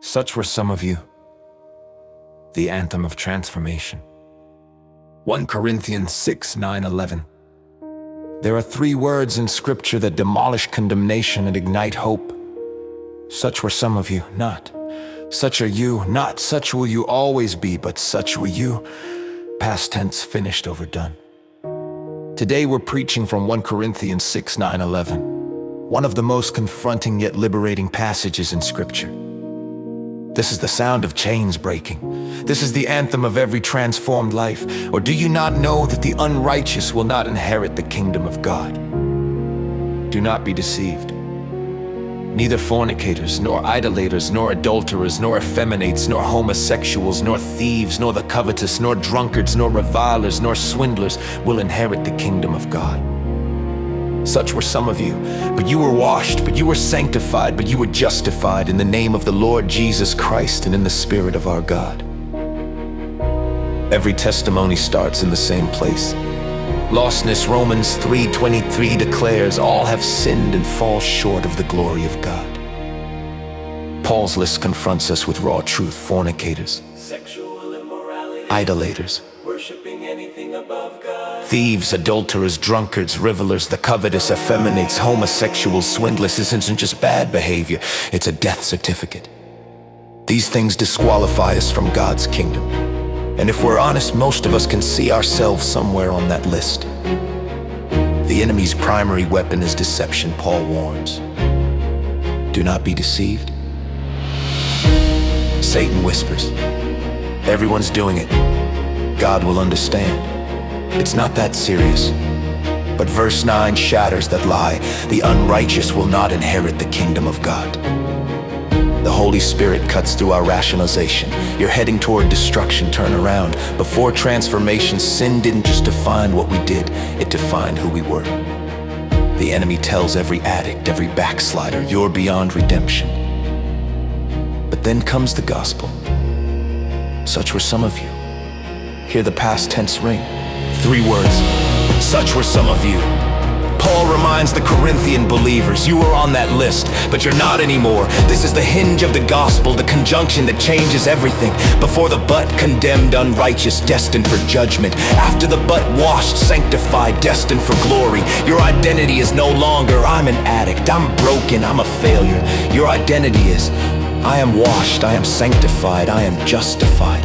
Such were some of you, the anthem of transformation. 1 Corinthians 6, 9, 11. There are 3 words in Scripture that demolish condemnation and ignite hope. Such were some of you, not. Such are you, not. Such will you always be, but such were you. Past tense, finished, overdone. Today we're preaching from 1 Corinthians 6, 9, 11. One of the most confronting yet liberating passages in Scripture. This is the sound of chains breaking. This is the anthem of every transformed life. Or do you not know that the unrighteous will not inherit the kingdom of God? Do not be deceived. Neither fornicators, nor idolaters, nor adulterers, nor effeminates, nor homosexuals, nor thieves, nor the covetous, nor drunkards, nor revilers, nor swindlers will inherit the kingdom of God. Such were some of you, but you were washed, but you were sanctified, but you were justified in the name of the Lord Jesus Christ and in the Spirit of our God. Every testimony starts in the same place. Lostness, Romans 3:23 declares, all have sinned and fall short of the glory of God. Paul's list confronts us with raw truth: fornicators, sexual immorality, idolaters, worshiping anything above God, thieves, adulterers, drunkards, revelers, the covetous, effeminates, homosexuals, swindlers. This isn't just bad behavior, it's a death certificate. These things disqualify us from God's kingdom. And if we're honest, most of us can see ourselves somewhere on that list. The enemy's primary weapon is deception, Paul warns. Do not be deceived. Satan whispers, everyone's doing it. God will understand. It's not that serious. But verse 9 shatters that lie. The unrighteous will not inherit the kingdom of God. The Holy Spirit cuts through our rationalization. You're heading toward destruction, turn around. Before transformation, sin didn't just define what we did, it defined who we were. The enemy tells every addict, every backslider, you're beyond redemption. But then comes the gospel. Such were some of you. Hear the past tense ring. 3 words. Such were some of you. Paul reminds the Corinthian believers, you were on that list, but you're not anymore. This is the hinge of the gospel, the conjunction that changes everything. Before the but, condemned, unrighteous, destined for judgment. After the but, washed, sanctified, destined for glory. Your identity is no longer, I'm an addict, I'm broken, I'm a failure. Your identity is, I am washed, I am sanctified, I am justified.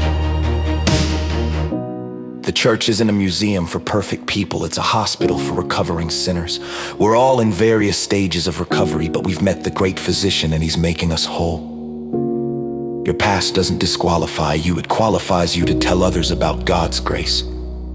The church isn't a museum for perfect people, it's a hospital for recovering sinners. We're all in various stages of recovery, but we've met the great physician and he's making us whole. Your past doesn't disqualify you, it qualifies you to tell others about God's grace.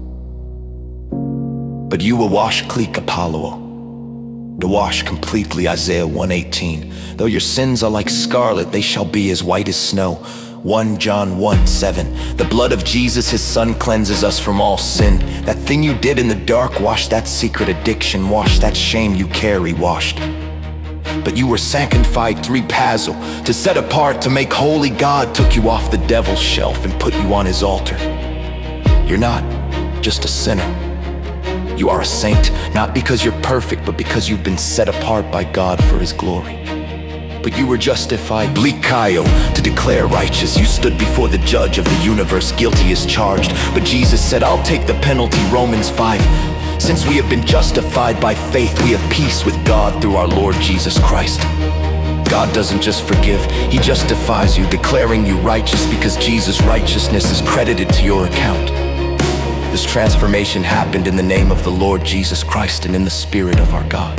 But you will wash clique Apollo, to wash completely, Isaiah 1:18. Though your sins are like scarlet, they shall be as white as snow. 1 John 1:7. The blood of Jesus, his son, cleanses us from all sin. That thing you did in the dark, wash that secret addiction, wash that shame you carry, washed. But you were sanctified through Pazel, to set apart, to make holy. God took you off the devil's shelf and put you on his altar. You're not just a sinner. You are a saint, not because you're perfect, but because you've been set apart by God for his glory. But you were justified, blikaio, to declare righteous. You stood before the judge of the universe, guilty as charged. But Jesus said, I'll take the penalty, Romans 5. Since we have been justified by faith, we have peace with God through our Lord Jesus Christ. God doesn't just forgive, he justifies you, declaring you righteous because Jesus' righteousness is credited to your account. This transformation happened in the name of the Lord Jesus Christ and in the Spirit of our God.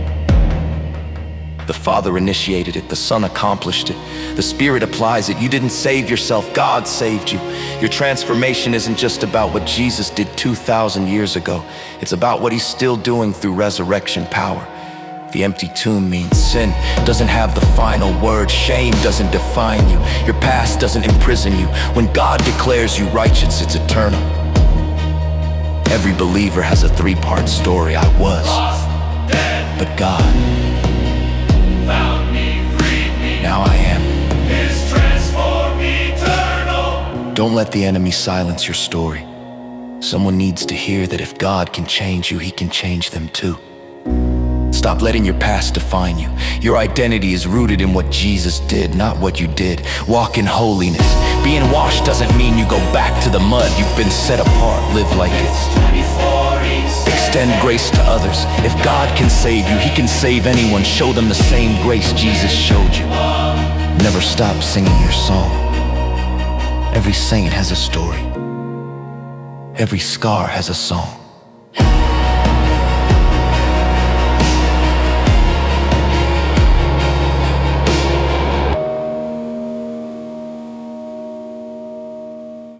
The Father initiated it, the Son accomplished it, the Spirit applies it. You didn't save yourself, God saved you. Your transformation isn't just about what Jesus did 2,000 years ago. It's about what he's still doing through resurrection power. The empty tomb means sin doesn't have the final word. Shame doesn't define you. Your past doesn't imprison you. When God declares you righteous, it's eternal. Every believer has a 3-part story. I was lost, dead, but God found me, freed me. Now I am. His transformed eternal. Don't let the enemy silence your story. Someone needs to hear that if God can change you, he can change them too. Stop letting your past define you. Your identity is rooted in what Jesus did, not what you did. Walk in holiness. Being washed doesn't mean you go back to the mud. You've been set apart. Live like it. Extend grace to others. If God can save you, He can save anyone. Show them the same grace Jesus showed you. Never stop singing your song. Every saint has a story. Every scar has a song.